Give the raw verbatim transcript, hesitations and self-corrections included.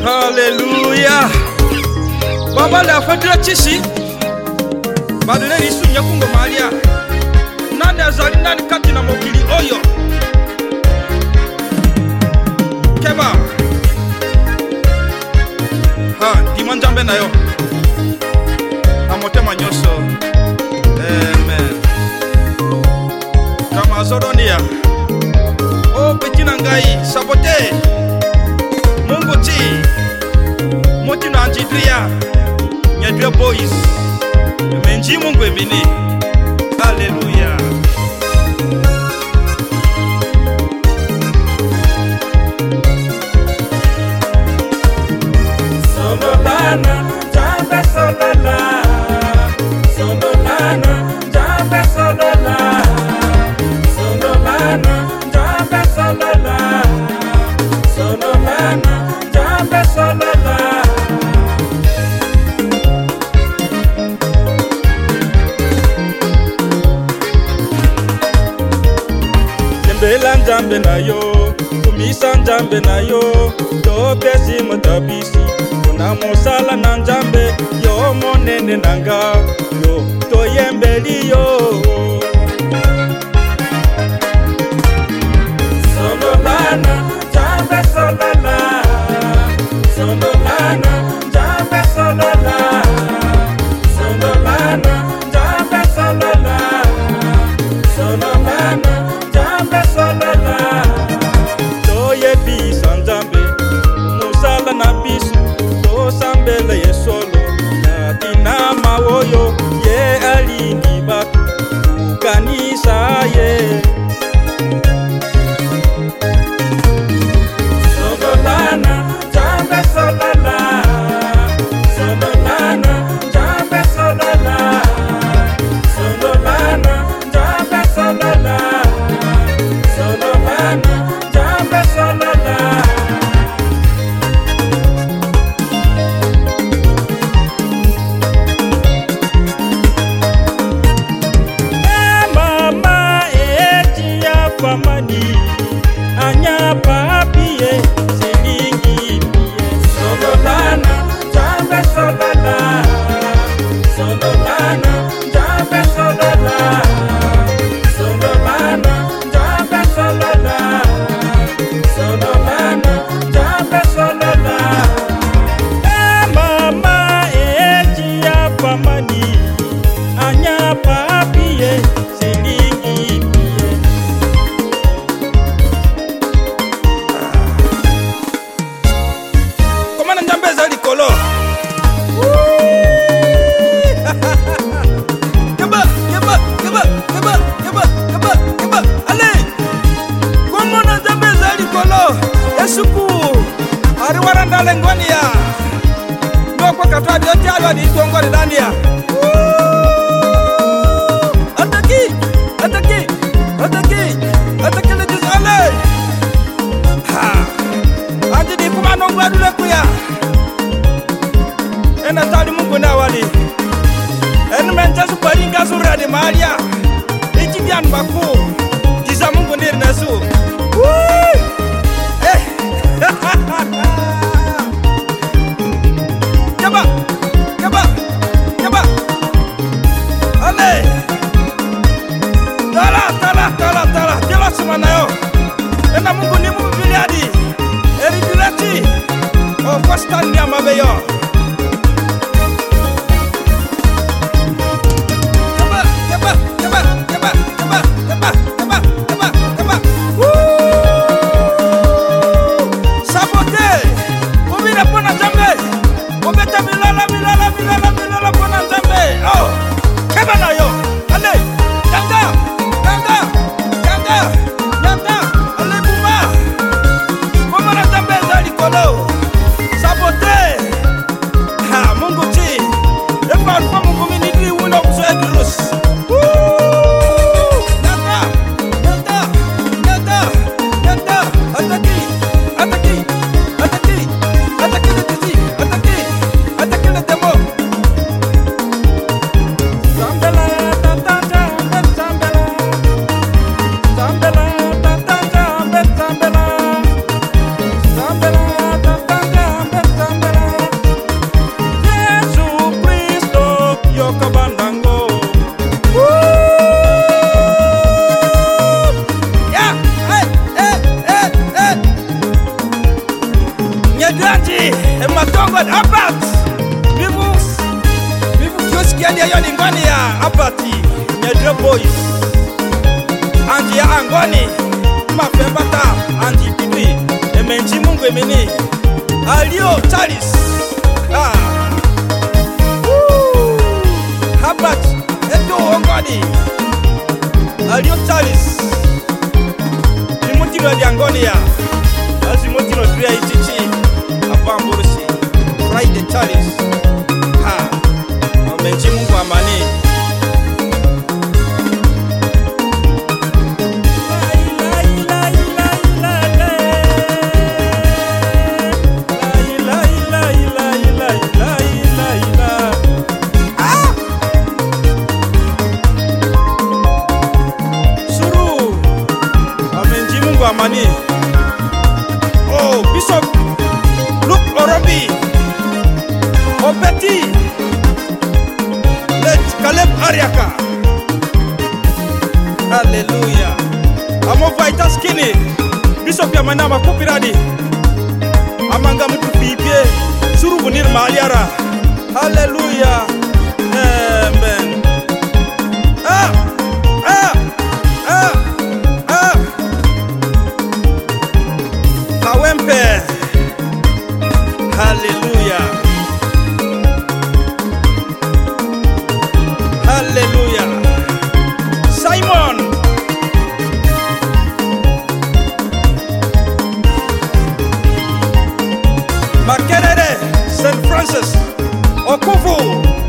Hallelujah. Baba la fadila chisi badele lisu nyakungo malia nani azali nani kati na mokili oyo keba ha dimanjambe na yo na motema nyoso amen kama zoronia o petina ngai sabote Mungu ti moti na anjidria nyadria boys menji Mungu ebini. Hallelujah. Sololana jambe solola Sololana jambe solola Sololana jambe solola Sololana jambe solola Tembela njambe na yo Kumisa njambe na yo Topesi matabisi Kuna mosala na njambe Yo monene nanga Yo toyembeli yo Sololana jambe solola Sololana jambe solola Sololana jambe solola Sololana jambe solola Toye bisa njambe Musala na bisu To sambele ye solo Na tina mawoyo Ye alini batu Ukanisa ye Sololana jambe solola Sololana jambe solola Sololana jambe solola Sololana jambe solola Eh mama eti ya famani Anya papie silingi pie Sololana jambe solola Sololana jambe solola Sololana jambe solola Sololana jambe solola Eh mama eti ya famani Anya papie silingi pie Komana njambe za likolo Keba, keba, keba, keba, keba, keba, keba Ale Komana njambe za likolo Yesuku Ariwaranda lengonia Ndoko katwa diote alwa ni tongo ni dandia Ataki, ataki, ataki, ataki le disale Ha Andi di kumano ngwadule kuya Ena tali Mungu na wali Enu menjasu paringa sura di maria Iki bian baku Jisa Mungu nir nasu Woo Eh Keba Keba Keba Ale Tala tala tala tala Tela semana yo Ena Mungu ni Mungu biliadi Eri bilati O pastan dia mabeyo Keba Keba Keba Keba Keba Keba Keba Keba Keba Woo Sabote Umina pona jambe Umeta milala milala milala milala pona jambe Oh Keba na yo Ale Ganga Ganga Ganga Ganga Ale buma Komana jambe za likolo Sabote Ematongo Abat. Vivu Vivu kioski ya yoni ngoni ya Abati. Nyadre boys. Anji ya angoni. Mafembata anji pipi. Emenji mungu emeni. Alio Charles. Ah. Woo. Abat. Eto ongoni. Alio Charles. Nimutiro ya angoni ya. Azimutiro tria ichichi. Apamburusi. Friday Charles. Ha. Omenji mungu amani. Amani. Oh, Bishop Luke Orobi. Opeti. Let Caleb Ariaka. Hallelujah. Amo Vaita Skinny. Bishop ya manama kupiradi. Amanga mtu pipie. Suru bunir maliara. Hallelujah. Amen. Ah. Ah. Ah. Ah. Kawempe. Hallelujah. Hallelujah. Simon. Makerere. Saint Francis. Okufu.